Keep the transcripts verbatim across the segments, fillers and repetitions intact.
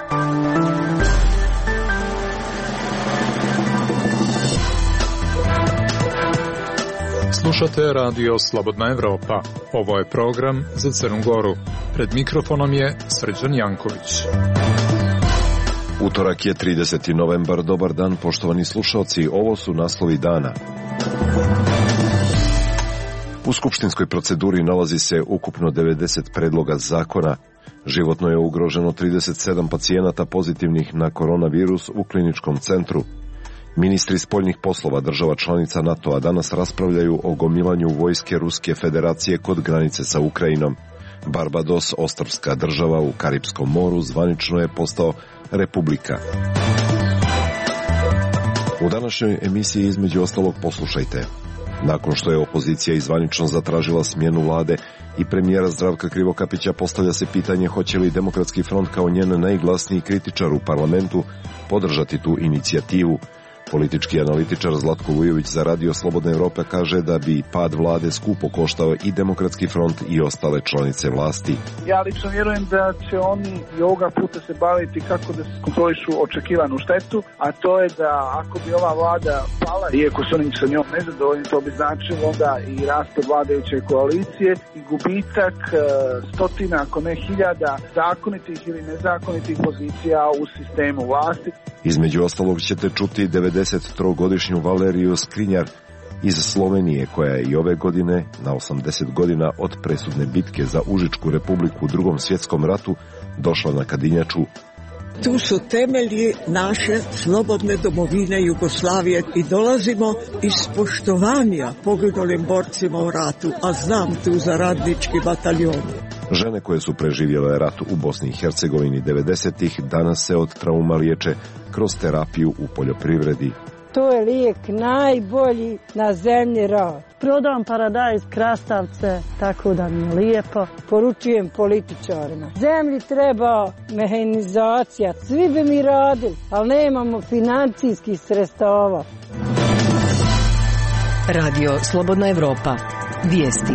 Slušate radio Slobodna Evropa. Ovo je program za Crnu Goru. Pred mikrofonom je Srđan Janković. Utorak je trideseti novembar. Dobar dan, poštovani slušalci. Ovo su naslovi dana. U skupštinskoj proceduri nalazi se ukupno devedeset predloga zakona. Životno je ugroženo trideset sedam pacijenata pozitivnih na koronavirus u kliničkom centru. Ministri spoljnih poslova država članica NATO-a danas raspravljaju o gomilanju vojske Ruske federacije kod granice sa Ukrajinom. Barbados, ostrvska država u Karipskom moru, zvanično je postao republika. U današnjoj emisiji između ostalog poslušajte. Nakon što je opozicija izvanično zatražila smjenu vlade i premijera Zdravka Krivokapića, postavlja se pitanje hoće li Demokratski front kao njen najglasniji kritičar u parlamentu podržati tu inicijativu. Politički analitičar Zlatko Vujović za radio Slobodna Evropa kaže da bi pad vlade skupo koštao i Demokratski front i ostale članice vlasti. Ja lično vjerujem da će oni i ovoga puta se baviti kako da kontrolišu očekivanu štetu, a to je da ako bi ova vlada pala, iako su oni sa njom nezadovoljni, to bi značilo onda i raspad vladajuće koalicije i gubitak stotina, ako ne hiljada, zakonitih ili nezakonitih pozicija u sistemu vlasti. Između ostalog ćete čuti devedesettrogodišnju Valeriju Skriniar iz Slovenije, koja je i ove godine, na osamdeset godina od presudne bitke za Užičku republiku u Drugom svjetskom ratu, došla na Kadinjaču. Tu su temelji naše slobodne domovine Jugoslavije i dolazimo iz poštovanja poginulim borcima u ratu, a znam tu za radnički bataljon. Žene koje su preživjele rat u Bosni i Hercegovini devedesetih danas se od trauma liječe kroz terapiju u poljoprivredi. To je lijek najbolji na zemlji rad. Prodam paradajz, krastavce, tako da mi je lijepo. Poručujem političarima. Zemlji treba mehanizacija, svi bi mi radili, ali nemamo financijskih sredstava. Radio Slobodna Evropa. Vijesti.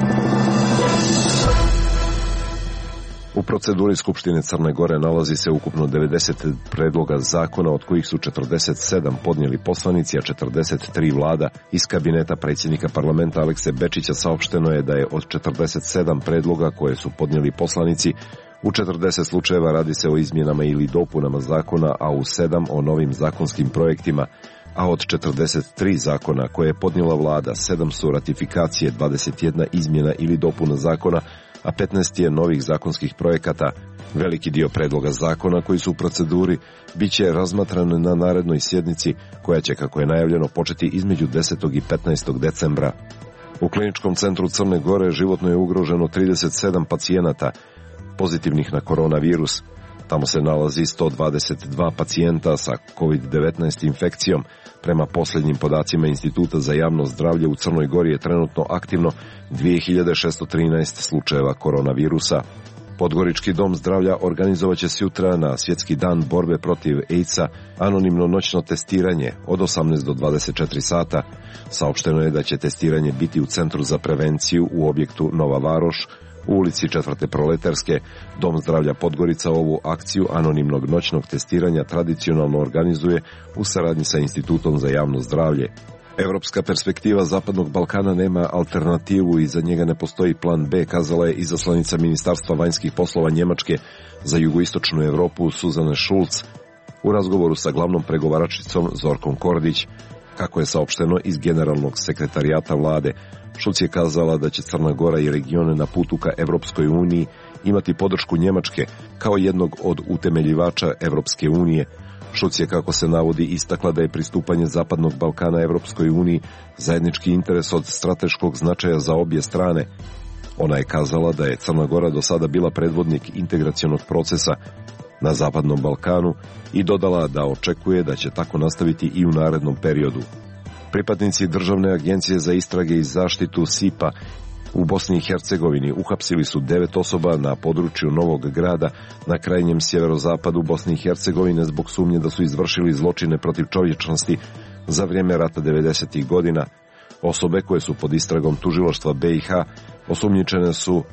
U proceduri Skupštine Crne Gore nalazi se ukupno devedeset predloga zakona, od kojih su četrdeset sedam podnijeli poslanici, a četrdeset tri vlada. Iz kabineta predsjednika parlamenta Alekse Bečića saopšteno je da je od četrdeset sedam predloga koje su podnijeli poslanici, u četrdeset slučajeva radi se o izmjenama ili dopunama zakona, a u sedam o novim zakonskim projektima. A od četrdeset tri zakona koje je podnijela vlada, sedam su ratifikacije, dvadeset jedna izmjena ili dopuna zakona, a petnaest je novih zakonskih projekata. Veliki dio predloga zakona koji su u proceduri bit će razmatran na narednoj sjednici, koja će, kako je najavljeno, početi između desetog i petnaestog decembra. U kliničkom centru Crne Gore životno je ugroženo trideset sedam pacijenata pozitivnih na koronavirus. Tamo se nalazi sto dvadeset dva pacijenta sa kovid devetnaest infekcijom. Prema posljednjim podacima Instituta za javno zdravlje u Crnoj Gori je trenutno aktivno dvije hiljade šesto trinaest slučajeva koronavirusa. Podgorički dom zdravlja organizovat će sutra na svjetski dan borbe protiv AIDS-a anonimno noćno testiranje od osamnaest do dvadeset četiri sata. Saopšteno je da će testiranje biti u Centru za prevenciju u objektu Nova Varoš, u ulici Četvrte Proletarske. Dom zdravlja Podgorica ovu akciju anonimnog noćnog testiranja tradicionalno organizuje u saradnji sa Institutom za javno zdravlje. Europska perspektiva Zapadnog Balkana nema alternativu i za njega ne postoji plan B, kazala je izaslanica Ministarstva vanjskih poslova Njemačke za jugoistočnu Europu Suzane Schulz u razgovoru sa glavnom pregovaračicom Zorkom Kordić. Kako je saopšteno iz generalnog sekretarijata vlade, Schulz je kazala da će Crna Gora i regione na putu ka Evropskoj uniji imati podršku Njemačke kao jednog od utemeljivača Evropske unije. Schulz je, kako se navodi, istakla da je pristupanje Zapadnog Balkana Evropskoj uniji zajednički interes od strateškog značaja za obje strane. Ona je kazala da je Crna Gora do sada bila predvodnik integracionog procesa na Zapadnom Balkanu i dodala da očekuje da će tako nastaviti i u narednom periodu. Pripadnici Državne agencije za istrage i zaštitu S I P-a u Bosni i Hercegovini uhapsili su devet osoba na području Novog Grada na krajnjem sjeverozapadu Bosne i Hercegovine zbog sumnje da su izvršili zločine protiv čovječnosti za vrijeme rata devedesetih godina. Osobe koje su pod istragom tužilaštva B i H osumnjičene su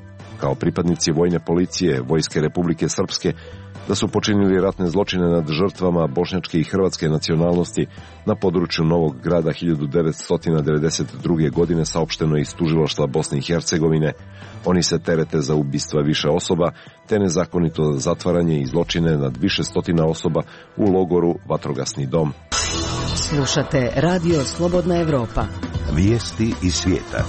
kao pripadnici vojne policije Vojske Republike Srpske da su počinili ratne zločine nad žrtvama bošnjačke i hrvatske nacionalnosti na području Novog Grada hiljadu devetsto devedeset druge. godine, saopšteno iz tužilaštva Bosne i Hercegovine. Oni se terete za ubistva više osoba, te nezakonito zatvaranje i zločine nad više stotina osoba u logoru Vatrogasni dom. Slušate Radio Slobodna Evropa. Vijesti iz svijeta.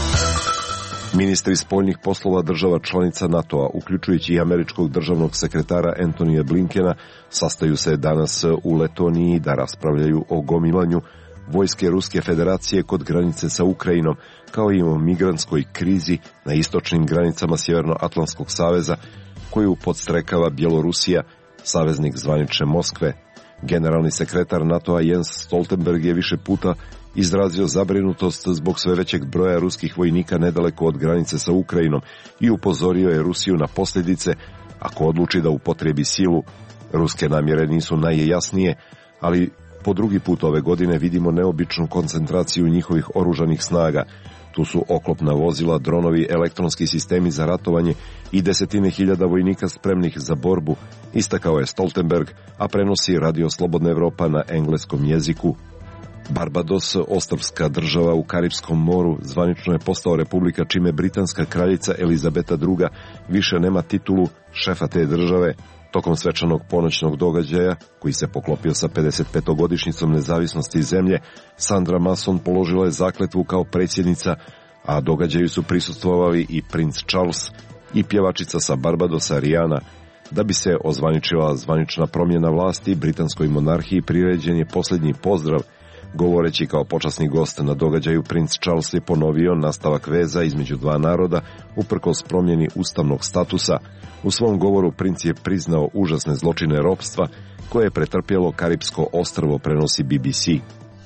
Ministri spoljnih poslova država članica NATO-a, uključujući i američkog državnog sekretara Antonija Blinkena, sastaju se danas u Letoniji da raspravljaju o gomilanju vojske Ruske federacije kod granice sa Ukrajinom, kao i o migrantskoj krizi na istočnim granicama Sjevernoatlantskog saveza, koju podstrekava Bjelorusija, saveznik zvanične Moskve. Generalni sekretar NATO-a Jens Stoltenberg je više puta izrazio zabrinutost zbog sve većeg broja ruskih vojnika nedaleko od granice sa Ukrajinom i upozorio je Rusiju na posljedice ako odluči da upotrebi silu. Ruske namjere nisu najjasnije, ali po drugi put ove godine vidimo neobičnu koncentraciju njihovih oružanih snaga. Tu su oklopna vozila, dronovi, elektronski sistemi za ratovanje i desetine hiljada vojnika spremnih za borbu, istakao je Stoltenberg, a prenosi Radio Slobodna Evropa na engleskom jeziku. Barbados, ostrvska država u Karipskom moru, zvanično je postao republika, čime britanska kraljica Elizabeta druga. više nema titulu šefa te države. Tokom svečanog ponoćnog događaja, koji se poklopio sa pedesetpetogodišnjicom nezavisnosti zemlje, Sandra Mason položila je zakletvu kao predsjednica, a događaju su prisustvovali i princ Charles i pjevačica sa Barbadosa Rihanna. Da bi se ozvaničila zvanična promjena vlasti, britanskoj monarhiji priređen je posljednji pozdrav. Govoreći kao počasni gost na događaju, princ Charles je ponovio nastavak veza između dva naroda uprkos promjeni ustavnog statusa. U svom govoru princ je priznao užasne zločine ropstva koje je pretrpjelo Karipsko ostrvo, prenosi B B C.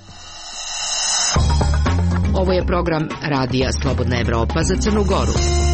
Ovo je program Radija Slobodna Evropa za Crnu Goru.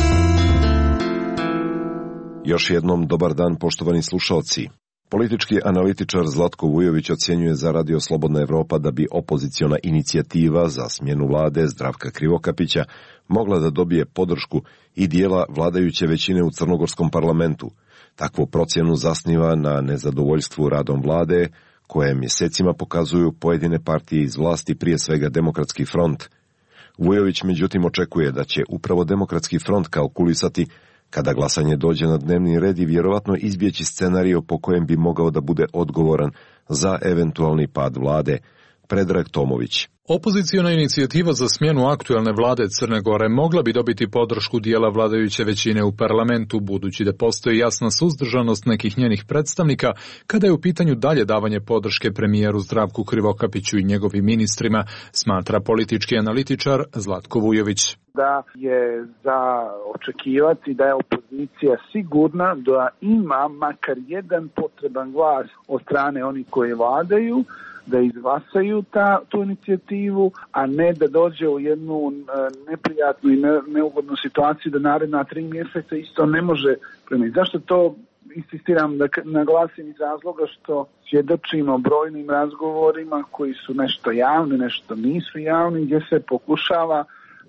Još jednom dobar dan, poštovani slušalci. Politički analitičar Zlatko Vujović ocjenjuje za Radio Slobodna Evropa da bi opoziciona inicijativa za smjenu vlade Zdravka Krivokapića mogla da dobije podršku i dijela vladajuće većine u crnogorskom parlamentu. Takvu procjenu zasniva na nezadovoljstvu radom vlade, koje mjesecima pokazuju pojedine partije iz vlasti, prije svega Demokratski front. Vujović međutim očekuje da će upravo Demokratski front kalkulisati kada glasanje dođe na dnevni red i vjerovatno izbjeći scenario po kojem bi mogao da bude odgovoran za eventualni pad vlade. Predrag Tomović. Opoziciona inicijativa za smjenu aktuelne vlade Crne Gore mogla bi dobiti podršku dijela vladajuće većine u parlamentu, budući da postoji jasna suzdržanost nekih njenih predstavnika kada je u pitanju dalje davanje podrške premijeru Zdravku Krivokapiću i njegovim ministrima, smatra politički analitičar Zlatko Vujović. Da je za očekivati da je opozicija sigurna da ima makar jedan potreban glas od strane onih koji vladaju, da izglasaju ta, tu inicijativu, a ne da dođe u jednu uh, neprijatnu i ne, neugodnu situaciju da naredna tri mjeseca isto ne može promijeniti. Zašto to insistiram da naglasim iz razloga što svjedočimo brojnim razgovorima koji su nešto javni, nešto nisu javni, gdje se pokušava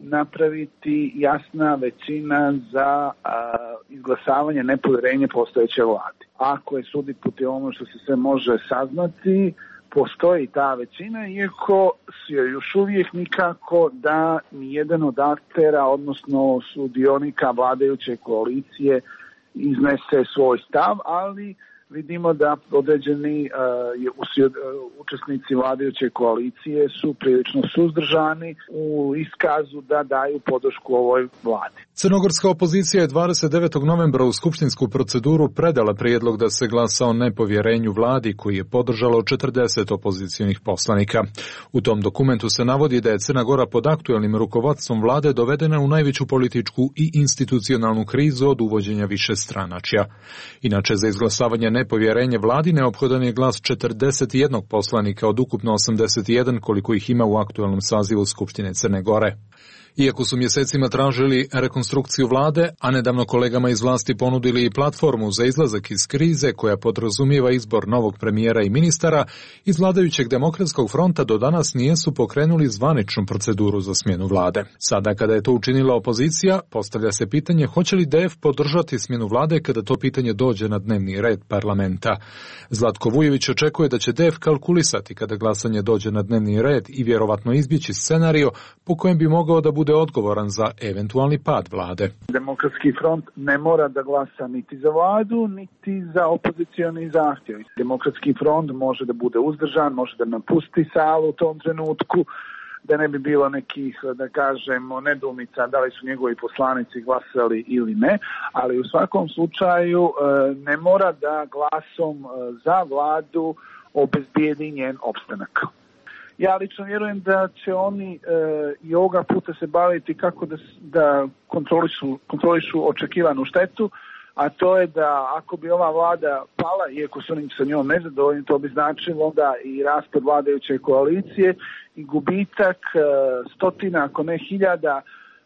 napraviti jasna većina za a, izglasavanje nepovjerenja postojeće vlade. Ako je sudi putem ono što se sve može saznati, postoji ta većina, iako se još uvijek nikako da nijedan od aktera, odnosno sudionika vladajuće koalicije, iznese svoj stav, ali vidimo da određeni uh, učesnici vladajuće koalicije su prilično suzdržani u iskazu da daju podršku ovoj vladi. Crnogorska opozicija je dvadeset devetog novembra u skupštinsku proceduru predala prijedlog da se glasa o nepovjerenju vladi, koji je podržalo četrdeset opozicijonih poslanika. U tom dokumentu se navodi da je Crna Gora pod aktuelnim rukovodstvom vlade dovedena u najveću političku i institucionalnu krizu od uvođenja višestranačja. Inače, za izglasavanje nepovjerenje vladi neophodan je glas četrdeset jedan poslanika od ukupno osamdeset jedan koliko ih ima u aktuelnom sazivu Skupštine Crne Gore. Iako su mjesecima tražili rekonstrukciju vlade, a nedavno kolegama iz vlasti ponudili i platformu za izlazak iz krize koja podrazumijeva izbor novog premijera i ministara, iz vladajućeg Demokratskog fronta do danas nijesu pokrenuli zvaničnu proceduru za smjenu vlade. Sada kada je to učinila opozicija, postavlja se pitanje hoće li D F podržati smjenu vlade kada to pitanje dođe na dnevni red parlamenta. Zlatko Vujović očekuje da će D F kalkulisati kada glasanje dođe na dnevni red i vjerovatno izbjeći scenario po kojem bi mogao da bude odgovoran za eventualni pad vlade. Demokratski front ne mora da glasa niti za vladu, niti za opozicioni zahtjev. Demokratski front može da bude uzdržan, može da napusti salu u tom trenutku, da ne bi bilo nekih, da kažemo, nedoumica da li su njegovi poslanici glasali ili ne, ali u svakom slučaju ne mora da glasom za vladu obezbijedi njen opstanak. Ja lično vjerujem da će oni e, i ovoga puta se baviti kako da, da kontrolišu, kontrolišu očekivanu štetu, a to je da ako bi ova vlada pala, iako su oni sa njom nezadovoljni, to bi značilo onda i raspad vladajuće koalicije i gubitak e, stotina, ako ne hiljada, e,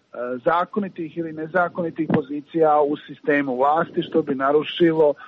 zakonitih ili nezakonitih pozicija u sistemu vlasti, što bi narušilo e,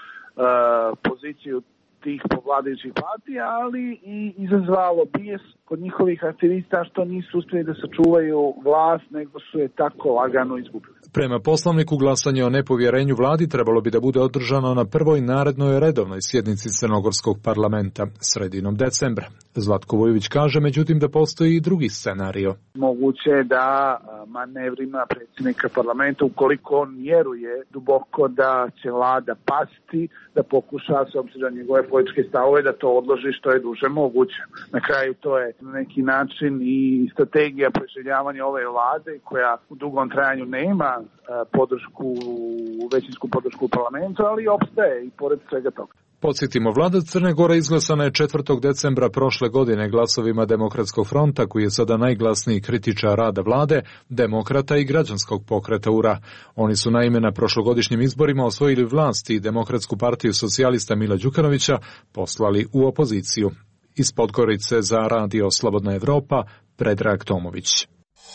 poziciju tih vladajućih partija, ali i izazvalo bijes kod njihovih aktivista što nisu uspjeli da sačuvaju vlast, nego su je tako lagano izgubili. Prema poslovniku glasanje o nepovjerenju vladi trebalo bi da bude održano na prvoj narednoj redovnoj sjednici Crnogorskog parlamenta sredinom decembra. Zlatko Vujović kaže međutim da postoji i drugi scenario. Moguće je da manevrima predsjednika parlamenta, ukoliko on vjeruje duboko da će vlada pasti, da pokuša s obzirom na njegove političke stavove da to odloži što je duže moguće. Na kraju to je na neki način i strategija preživljavanja ove vlade koja u dugom trajanju nema podršku, većinsku podršku u parlamentu, ali opstaje i pored svega toga. Podsjetimo, vlada Crne Gore izglasana je četvrtog decembra prošle godine glasovima Demokratskog fronta, koji je sada najglasniji kritičar rada vlade, Demokrata i Građanskog pokreta U R A. Oni su naime na prošlogodišnjim izborima osvojili vlast i Demokratsku partiju socijalista Mila Đukanovića poslali u opoziciju. Iz Podgorice za Radio Slobodna Evropa, Predrag Tomović.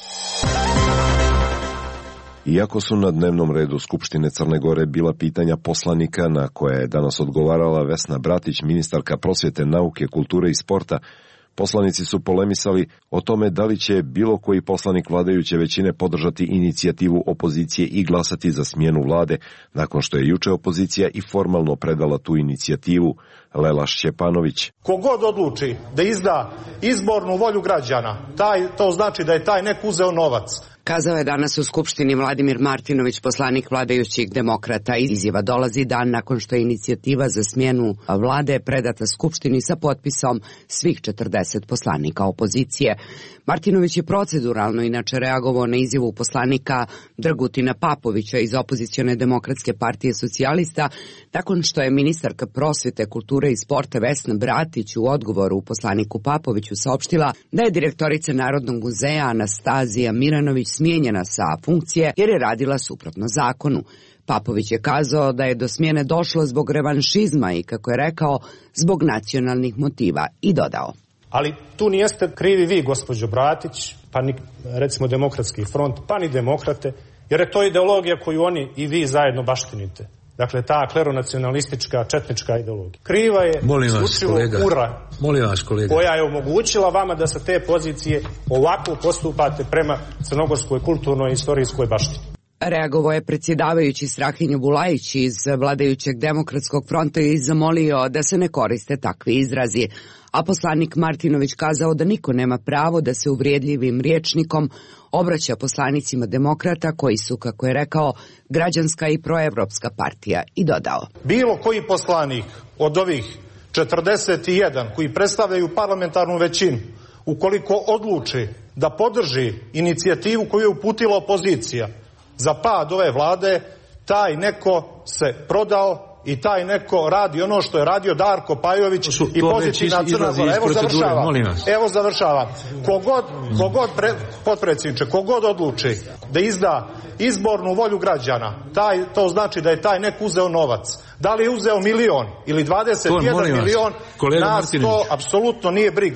Iako su na dnevnom redu Skupštine Crne Gore bila pitanja poslanika na koje je danas odgovarala Vesna Bratić, ministarka prosvjete, nauke, kulture i sporta, poslanici su polemisali o tome da li će bilo koji poslanik vladajuće većine podržati inicijativu opozicije i glasati za smjenu vlade, nakon što je juče opozicija i formalno predala tu inicijativu. Lela Šćepanović. Kogod odluči da izda izbornu volju građana, taj, to znači da je taj nek uzeo novac. Kazao je danas u Skupštini Vladimir Martinović, poslanik vladajućih Demokrata. Izjava dolazi dan nakon što je inicijativa za smjenu vlade predata Skupštini sa potpisom svih četrdeset poslanika opozicije. Martinović je proceduralno inače reagovao na izjavu poslanika Dragutina Papovića iz opozicione Demokratske partije socijalista, nakon što je ministarka prosvjete, kulture i sporta Vesna Bratić u odgovoru poslaniku Papoviću saopštila da je direktorica Narodnog muzeja Anastazija Miranović smijenjena sa funkcije jer je radila suprotno zakonu. Papović je kazao da je do smjene došlo zbog revanšizma i, kako je rekao, zbog nacionalnih motiva i dodao. Ali tu nijeste krivi vi, gospođo Bratić, pa ni recimo Demokratski front, pa ni demokrate, jer je to ideologija koju oni i vi zajedno baštinite. Dakle, ta kleronacionalistička, četnička ideologija. Kriva je isključivo U R A, Molim vas, kolega, koja je omogućila vama da sa te pozicije ovako postupate prema crnogorskoj kulturnoj i istorijskoj baštini. Reagovao je predsjedavajući Strahinjo Bulajić iz vladajućeg Demokratskog fronta i zamolio da se ne koriste takvi izrazi. A poslanik Martinović kazao da niko nema pravo da se uvrijedljivim rječnikom obraća poslanicima Demokrata koji su, kako je rekao, građanska i proevropska partija, i dodao. Bilo koji poslanik od ovih četrdeset jedan koji predstavljaju parlamentarnu većinu, ukoliko odluči da podrži inicijativu koju je uputila opozicija za pad ove vlade, taj neko se prodao i taj neko radi ono što je radio Darko Pajović i pozitivna Crna Gora. Evo završavam. Evo završavam. Kogod, kogod pre, potpredsjedniče, kogod odluči da izda izbornu volju građana, taj, to znači da je taj nek uzeo novac. Da li je uzeo milion ili dvadeset jedan milion, nas to apsolutno nije briga.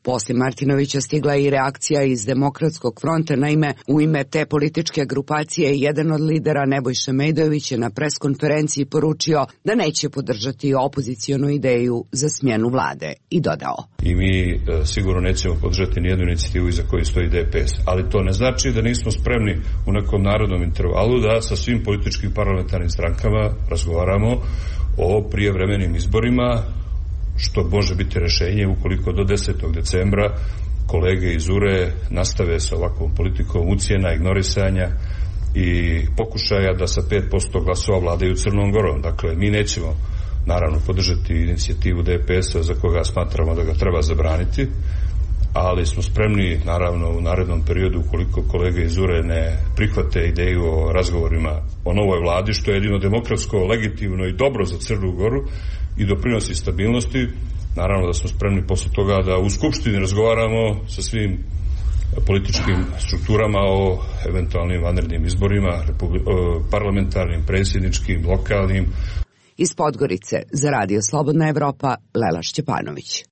Poslije Martinovića stigla je i reakcija iz Demokratskog fronta. Naime, u ime te političke grupacije jedan od lidera, Nebojša Mejdojević, je na preskonferenciji poručio da neće podržati opozicionu ideju za smjenu vlade i dodao: I mi e, sigurno nećemo podržati nijednu inicijativu iza koje stoji D P S, ali to ne znači da nismo spremni u nekom narodnom intervalu da sa svim političkim parlamentarnim strankama razgovaramo o prijevremenim izborima, što može biti rješenje ukoliko do desetog decembra kolege iz U R E nastave sa ovakvom politikom ucjena, ignorisanja i pokušaja da sa pet posto glasova vladaju Crnom Gorom. Dakle, mi nećemo naravno podržati inicijativu D P S-a za koga smatramo da ga treba zabraniti, ali smo spremni naravno u narednom periodu, ukoliko kolege iz U R E ne prihvate ideju o razgovorima o novoj vladi, što je jedino demokratsko, legitimno i dobro za Crnu Goru i doprinosi stabilnosti, naravno da smo spremni posle toga da u Skupštini razgovaramo sa svim političkim strukturama o eventualnim vanrednim izborima, parlamentarnim, predsjedničkim, lokalnim. Iz Podgorice za Radio Slobodna Evropa, Lela Šćepanović.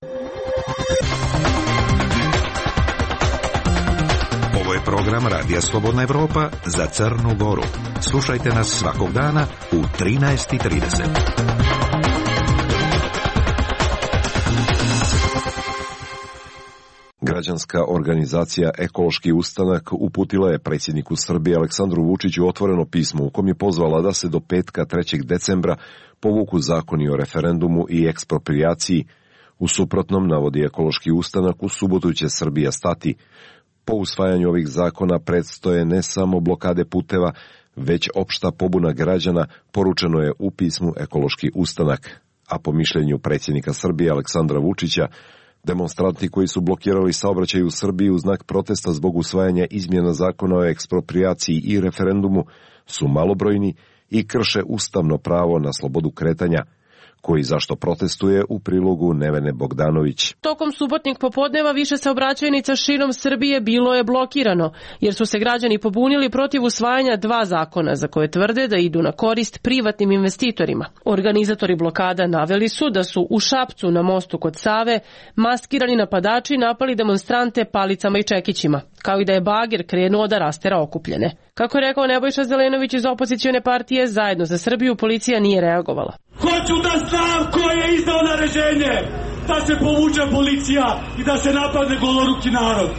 Ovo je program Radija Slobodna Evropa za Crnu Goru. Slušajte nas svakog dana u trinaest i trideset. Građanska organizacija Ekološki ustanak uputila je predsjedniku Srbije Aleksandru Vučiću otvoreno pismo u kom je pozvala da se do petka trećeg decembra povuku zakoni o referendumu i eksproprijaciji. U suprotnom, navodi Ekološki ustanak, u subotu će Srbija stati. Po usvajanju ovih zakona predstoje ne samo blokade puteva, već opšta pobuna građana, poručeno je u pismu Ekološki ustanak. A po mišljenju predsjednika Srbije Aleksandra Vučića, demonstranti koji su blokirali saobraćaj u Srbiji u znak protesta zbog usvajanja izmjena zakona o eksproprijaciji i referendumu su malobrojni i krše ustavno pravo na slobodu kretanja, koji zašto protestuje u prilogu Nevene Bogdanović. Tokom subotnjeg popodneva više saobraćajnica širom Srbije bilo je blokirano, jer su se građani pobunili protiv usvajanja dva zakona za koje tvrde da idu na korist privatnim investitorima. Organizatori blokada naveli su da su u Šapcu na mostu kod Save maskirani napadači napali demonstrante palicama i čekićima, kao i da je bager krenuo da rastera okupljene. Kako je rekao Nebojša Zelenović iz opozicione partije Zajedno za Srbiju, policija nije reagovala. Hoću da znam ko je izdao naređenje da se povuče policija i da se napadne goloruki narod.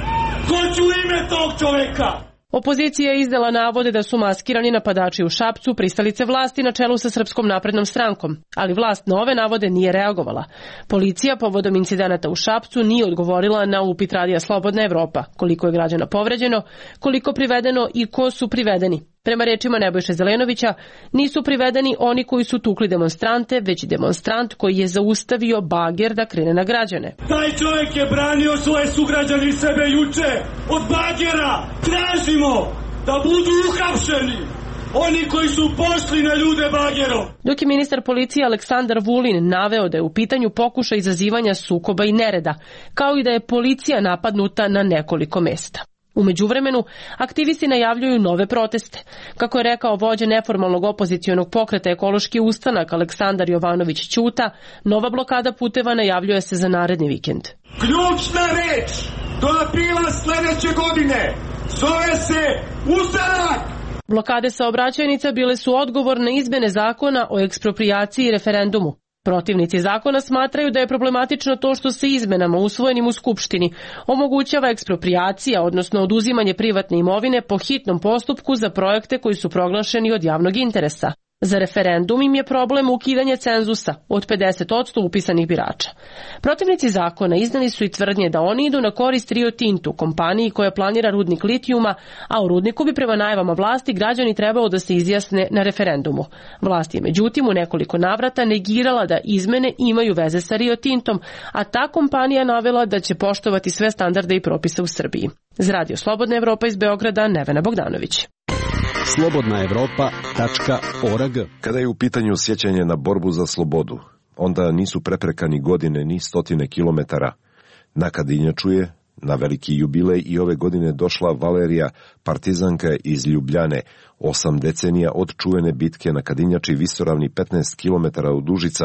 Hoću ime tog čoveka. Opozicija je izdala navode da su maskirani napadači u Šapcu pristalice vlasti na čelu sa Srpskom naprednom strankom, ali vlast na ove navode nije reagovala. Policija povodom incidenata u Šapcu nije odgovorila na upit Radija Slobodna Evropa, koliko je građana povređeno, koliko privedeno i ko su privedeni. Prema rečima Nebojše Zelenovića, nisu privedeni oni koji su tukli demonstrante, već i demonstrant koji je zaustavio bager da krene na građane. Taj čovjek je branio svoje sugrađane i sebe juče od bagera. Tražimo da budu uhapšeni oni koji su pošli na ljude bagerom. Dok je ministar policije Aleksandar Vulin naveo da je u pitanju pokušaj izazivanja sukoba i nereda, kao i da je policija napadnuta na nekoliko mesta. U međuvremenu, aktivisti najavljuju nove proteste. Kako je rekao vođa neformalnog opozicionog pokreta Ekološki ustanak Aleksandar Jovanović Ćuta, nova blokada puteva najavljuje se za naredni vikend. Ključna reč do aprila sljedeće godine zove se ustanak! Blokade saobraćajnica bile su odgovor na izmjene zakona o eksproprijaciji i referendumu. Protivnici zakona smatraju da je problematično to što se izmenama usvojenim u Skupštini omogućava eksproprijacija, odnosno oduzimanje privatne imovine po hitnom postupku za projekte koji su proglašeni od javnog interesa. Za referendum im je problem ukidanje cenzusa od pedeset posto upisanih birača. Protivnici zakona iznali su i tvrdnje da oni idu na korist Rio Tintu, kompaniji koja planira rudnik litijuma, a u rudniku bi prema najavama vlasti građani trebalo da se izjasne na referendumu. Vlast je međutim u nekoliko navrata negirala da izmene imaju veze sa Rio Tintom, a ta kompanija navela da će poštovati sve standarde i propise u Srbiji. Za Radio Slobodna Evropa iz Beograda, Nevena Bogdanović. slobodna evropa tačka org. Kada je u pitanju sjećanje na borbu za slobodu, onda nisu prepreka ni godine ni stotine kilometara. Na Kadinjaču je na veliki jubilej i ove godine došla Valerija, partizanka iz Ljubljane, osam decenija od čuvene bitke na Kadinjači visoravni petnaest kilometara od Užica,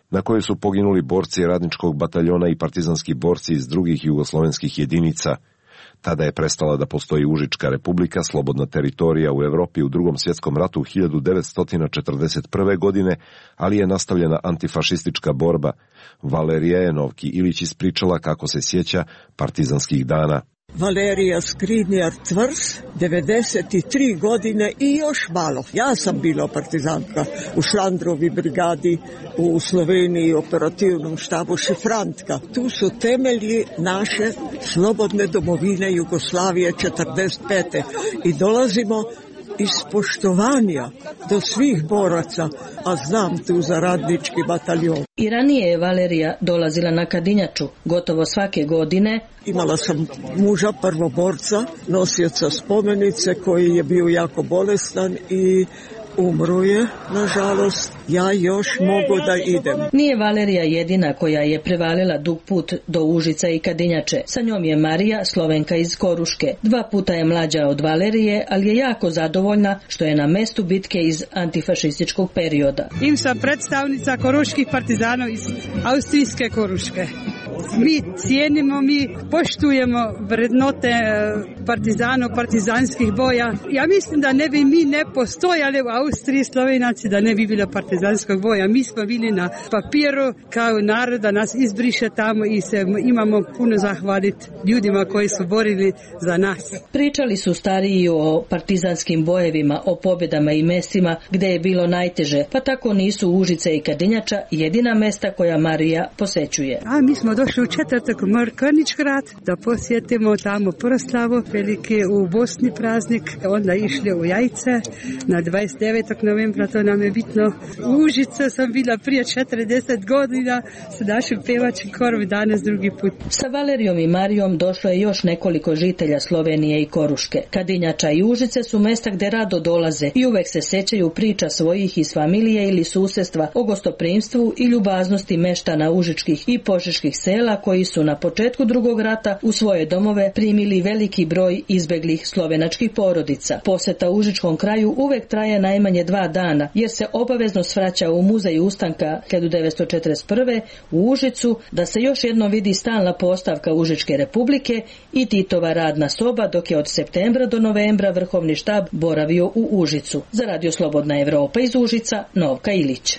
na kojoj su poginuli borci radničkog bataljona i partizanski borci iz drugih jugoslovenskih jedinica. Tada je prestala da postoji Užička republika, slobodna teritorija u Evropi u Drugom svjetskom ratu hiljadu devetsto četrdeset prve. godine, ali je nastavljena antifašistička borba. Valerija je Novki Ilić ispričala kako se sjeća partizanskih dana. Valerija Skriniar Tvrs, devedeset tri godine i još malo. Ja sam bila partizanka u Šlandrovi brigadi u Sloveniji, operativnom štabu Šifrantka. Tu su temelji naše slobodne domovine Jugoslavije četrdeset pete. I dolazimo iz poštovanja do svih boraca, a znam tu za radnički bataljon. I ranije je Valerija dolazila na Kadinjaču, gotovo svake godine. Imala sam muža prvoborca, nosioca spomenice koji je bio jako bolestan i umro je, nažalost. Ja još mogu da idem. Nije Valerija jedina koja je prevalila dug put do Užica i Kadinjače. Sa njom je Marija, Slovenka iz Koruške. Dva puta je mlađa od Valerije, ali je jako zadovoljna što je na mestu bitke iz antifašističkog perioda. Im sam predstavnica koruških partizanov iz austrijske Koruške. Mi cijenimo, mi poštujemo vrednote partizanov, partizanskih boja. Ja mislim da ne bi mi ne postojali u Austriji, Slovenaci, da ne bi bilo partizanskog boja. Mi smo bili na papiru kao narod da nas izbriše tamo i se imamo puno zahvaliti ljudima koji su borili za nas. Pričali su stariji o partizanskim bojevima, o pobjedama i mestima gdje je bilo najteže, pa tako nisu Užice i Kadinjača jedina mesta koja Marija posećuje. A mi smo došli u četvrtak u Mrkaničgrad da posjetimo tamo proslavu velike u Bosni praznik, onda išli u Jajce na dvadeset devetog novembra, to nam je bitno. U Užice sam bila prije četrdeset godina sa našim pevačkim korom, danas drugi put. Sa Valerijom i Marijom došlo je još nekoliko žitelja Slovenije i Koruške. Kadinjača i Užice su mesta gdje rado dolaze i uvek se sećaju priča svojih iz familije ili susjedstva o gostoprimstvu i ljubaznosti meštana užičkih i požeških sela koji su na početku drugog rata u svoje domove primili veliki broj izbeglih slovenačkih porodica. Posjeta užičkom kraju uvek traje najmanje dva dana, jer se obavezno svraća u muzej ustanka hiljadu devetsto četrdeset prve u Užicu da se još jednom vidi stalna postavka Užičke republike i Titova radna soba, dok je od septembra do novembra vrhovni štab boravio u Užicu. Za Radio Slobodna Evropa iz Užica, Novka Ilić.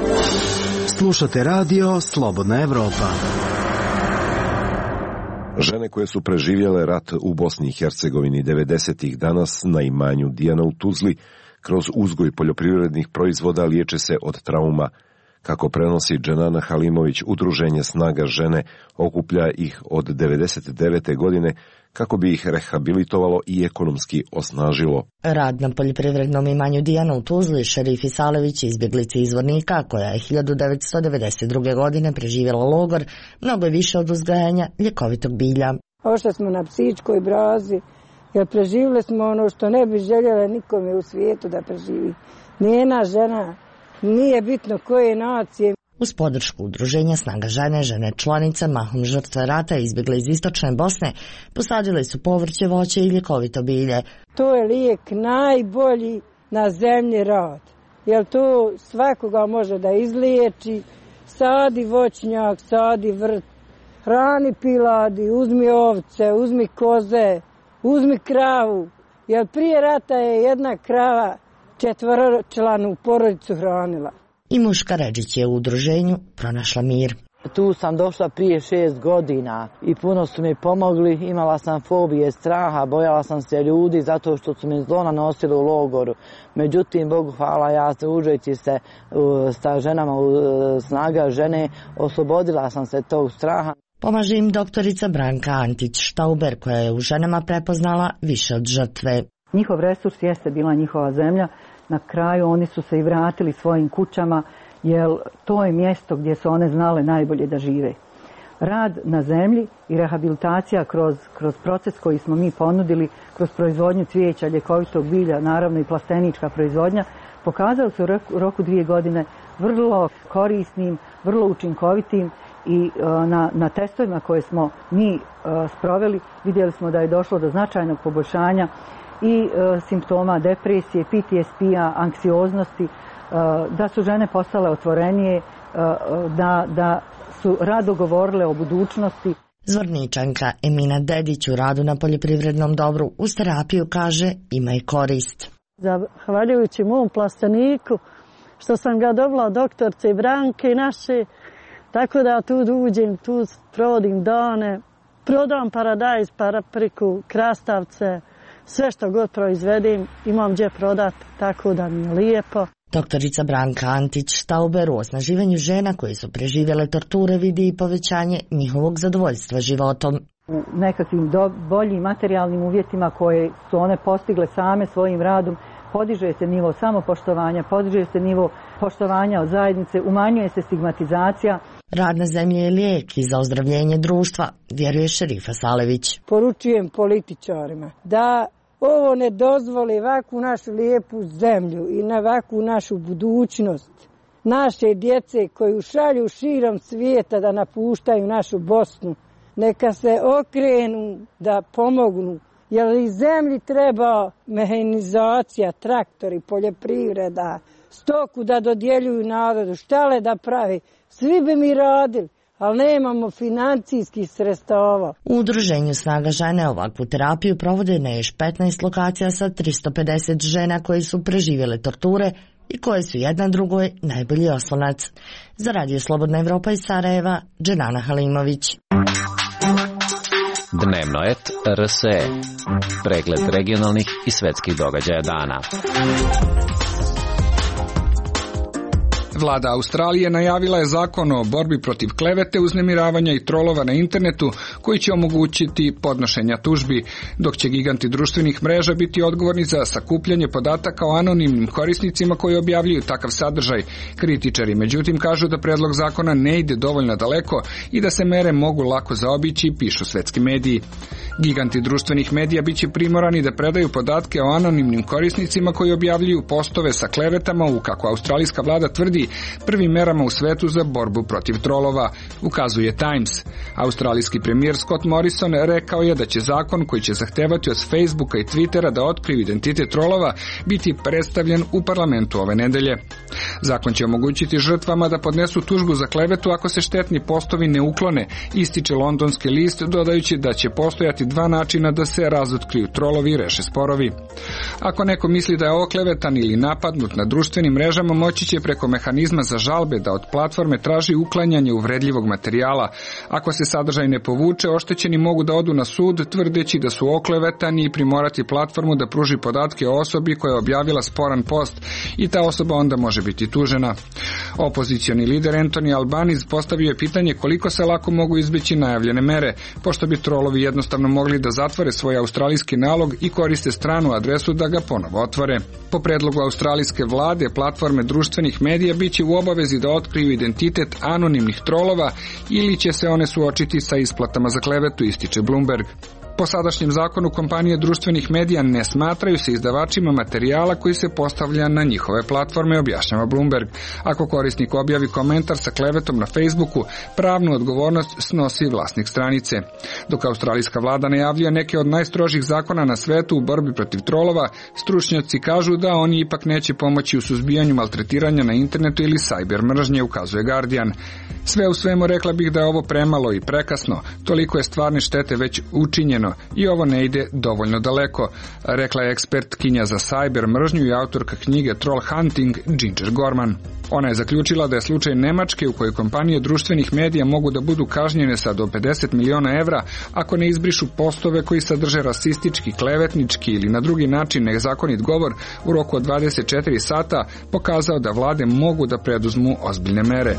Slušate radio Slobodna Evropa. Žene koje su preživjele rat u Bosni i Hercegovini devedesetih danas na imanju Dijana u Tuzli kroz uzgoj poljoprivrednih proizvoda liječe se od trauma. Kako prenosi Dženana Halimović, udruženje Snaga žene okuplja ih od devedeset devete. godine kako bi ih rehabilitovalo i ekonomski osnažilo. Rad na poljoprivrednom imanju Dijana u Tuzli, Šerif Isalević, izbjeglici izvornika, koja je hiljadu devetsto devedeset druge. godine preživjela logor, mnogo je više od uzgajanja ljekovitog bilja. Ošli smo na psičkoj brazi, jer preživjeli smo ono što ne bi željela nikome u svijetu da preživi. Nijena žena, nije bitno koje nacije. Uz podršku udruženja Snaga žene, žene članice, mahom žrtve rata izbjegle iz istočne Bosne, posadile su povrće, voće i ljekovito bilje. To je lijek najbolji na zemlji rad, jer to svakoga može da izliječi. Sadi voćnjak, sadi vrt, hrani piladi, uzmi ovce, uzmi koze, uzmi kravu, jer prije rata je jedna krava četvoročlanu porodicu hranila. I Muška Ređić je u udruženju pronašla mir. Tu sam došla prije šest godina i puno su mi pomogli. Imala sam fobije, straha, bojala sam se ljudi zato što su mi zlo nanosili u logoru. Međutim, Bogu hvala, ja se užeći se sa ženama u Snaga žene, oslobodila sam se tog straha. Pomaže im doktorica Branka Antić-Štauber, koja je u ženama prepoznala više od žrtve. Njihov resurs jeste bila njihova zemlja. Na kraju oni su se i vratili svojim kućama, jer to je mjesto gdje su one znale najbolje da žive. Rad na zemlji i rehabilitacija kroz, kroz proces koji smo mi ponudili, kroz proizvodnju cvijeća, ljekovitog bilja, naravno i plastenička proizvodnja, pokazali su u roku dvije godine vrlo korisnim, vrlo učinkovitim i na, na testovima koje smo mi sproveli vidjeli smo da je došlo do značajnog poboljšanja i e, simptoma depresije, P T S P-a, anksioznosti, e, da su žene postale otvorenije da, da su rado govorile o budućnosti. Zvorničanka Emina Dedić u radu na poljoprivrednom dobru uz terapiju kaže ima i korist. Zahvaljujući mom plasteniku što sam ga dobila od doktorce Branke naše, tako da tu uđem, tu provodim dane, prodam paradajz, papriku, krastavce, sve što god proizvedim imam gdje prodati, tako da mi je lijepo. Doktorica Branka Antić-Stauber u osnaživanju žena koji su preživjele torture vidi i povećanje njihovog zadovoljstva životom. U nekakvim do, boljim materijalnim uvjetima koje su one postigle same svojim radom, podiže se nivo samopoštovanja, podiže se nivo poštovanja od zajednice, umanjuje se stigmatizacija. Rad na zemlji je lijek i za ozdravljenje društva, vjeruje Šerifa Salević. Poručujem političarima da ovo ne dozvoli ovakvu našu lijepu zemlju i na ovakvu našu budućnost. Naše djece koju šalju širom svijeta da napuštaju našu Bosnu, neka se okrenu da pomognu. Jer i zemlji treba mehanizacija, traktori, poljoprivreda, stoku da dodjeljuju narodu, štale da pravi. Svi bi mi radili, ali nemamo financijskih sredstava. U udruženju Snaga žene ovakvu terapiju provode na još petnaest lokacija sa tristo pedeset žena koje su preživjele torture i koje su jedna drugoj najbolji oslonac. Za Radio Slobodna Evropa iz Sarajeva, Dženana Halimović. Dnevno et R S E. Pregled regionalnih i svetskih događaja dana. Vlada Australije najavila je zakon o borbi protiv klevete, uznemiravanja i trolova na internetu koji će omogućiti podnošenja tužbi, dok će giganti društvenih mreža biti odgovorni za sakupljanje podataka o anonimnim korisnicima koji objavljuju takav sadržaj. Kritičari međutim kažu da predlog zakona ne ide dovoljno daleko i da se mere mogu lako zaobići, pišu svetski mediji. Giganti društvenih medija biće primorani da predaju podatke o anonimnim korisnicima koji objavljuju postove sa klevetama u, kako australijska vlada tvrdi, prvim merama u svetu za borbu protiv trolova, ukazuje Times. Australijski premijer Scott Morrison rekao je da će zakon koji će zahtevati od Facebooka i Twittera da otkriju identitet trolova biti predstavljen u parlamentu ove nedelje. Zakon će omogućiti žrtvama da podnesu tužbu za klevetu ako se štetni postovi ne uklone, ističe londonski list dodajući da će postojati dva načina da se razotkriju trolovi i reše sporovi. Ako neko misli da je oklevetan ili napadnut na društvenim mrežama, moći će preko mehanizma za žalbe da od platforme traži uklanjanje uvredljivog materijala. Ako se sadržaj ne povuče, oštećeni mogu da odu na sud tvrdeći da su oklevetani i primorati platformu da pruži podatke o osobi koja je objavila sporan post i ta osoba onda može biti tužena. Opozicioni lider Anthony Albanese postavio je pitanje koliko se lako mogu izbjeći najavljene mere, pošto bi trolovi jednostavno mogli da zatvore svoj australijski nalog i koriste stranu adresu da ga ponovo otvore. Po predlogu australijske vlade, platforme društvenih medija biće u obavezi da otkriju identitet anonimnih trolova ili će se one suočiti sa isplatama za klevetu, ističe Bloomberg. Po sadašnjem zakonu kompanije društvenih medija ne smatraju se izdavačima materijala koji se postavlja na njihove platforme, objašnjava Bloomberg. Ako korisnik objavi komentar sa klevetom na Facebooku, pravnu odgovornost snosi vlasnik stranice. Dok australijska vlada najavljuje neke od najstrožih zakona na svetu u borbi protiv trolova, stručnjaci kažu da oni ipak neće pomoći u suzbijanju maltretiranja na internetu ili sajber mržnje, ukazuje Guardian. Sve u svemu rekla bih da je ovo premalo i prekasno, toliko je stvarne štete već učinjeno i ovo ne ide dovoljno daleko, rekla je ekspertkinja za sajber mržnju i autorka knjige Troll Hunting Ginger Gorman. Ona je zaključila da je slučaj Nemačke u kojoj kompanije društvenih medija mogu da budu kažnjene sa do pedeset miliona evra ako ne izbrišu postove koji sadrže rasistički, klevetnički ili na drugi način nezakonit govor u roku od dvadeset četiri sata, pokazao da vlade mogu da preduzmu ozbiljne mere.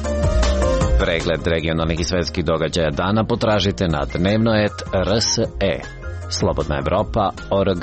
Pregled regionalnih i svetskih događaja dana potražite na dnevno et R S E. Slobodna Evropa, O R G.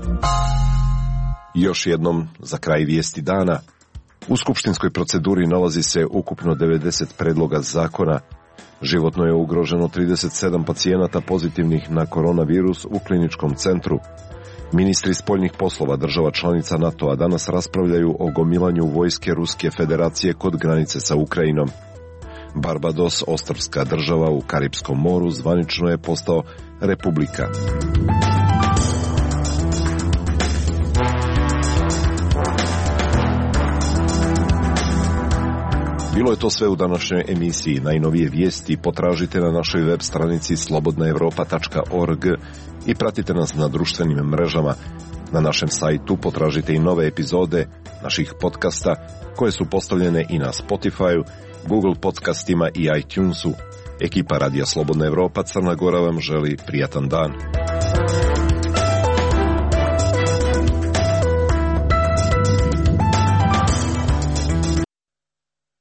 Još jednom za kraj vijesti dana. U skupštinskoj proceduri nalazi se ukupno devedeset predloga zakona. Životno je ugroženo trideset sedam pacijenata pozitivnih na koronavirus u kliničkom centru. Ministri spoljnih poslova država članica NATO-a danas raspravljaju o gomilanju vojske Ruske federacije kod granice sa Ukrajinom. Barbados, ostrvska država u Karipskom moru, zvanično je postao republika. Bilo je to sve u današnjoj emisiji. Najnovije vijesti potražite na našoj web stranici slobodna europa tačka org i pratite nas na društvenim mrežama. Na našem sajtu potražite i nove epizode naših podcasta koje su postavljene i na Spotify, Google podcastima i iTunesu. Ekipa Radija Slobodna Evropa Crna Gora vam želi prijatan dan.